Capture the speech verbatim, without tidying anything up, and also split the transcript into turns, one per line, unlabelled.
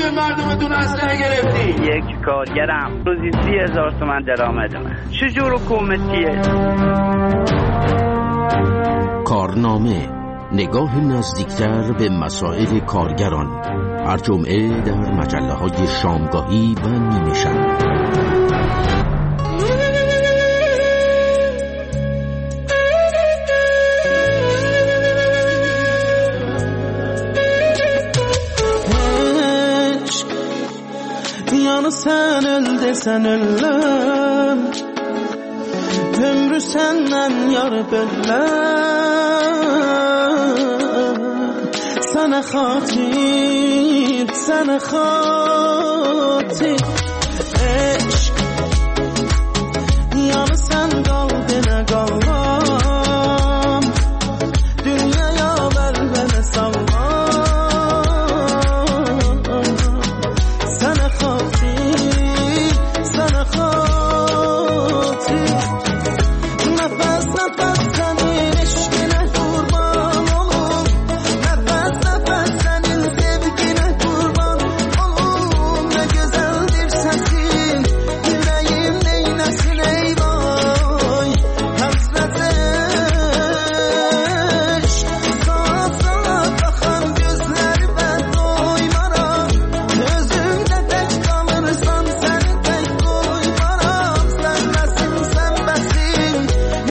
به مردمتون اسلحه گرفتی؟
یک کارگرم روزی سی هزار تومن درآمدمه. چجور حکومتیه؟
کارنامه، نگاه نزدیکتر به مسائل کارگران، هر جمعه در مجله های شامگاهی و نیمه شب.
Yanı sen öl desen ölüm, ömrü senden yar bölüm. Sana xatir, sana xatir, eşk. Yanı sen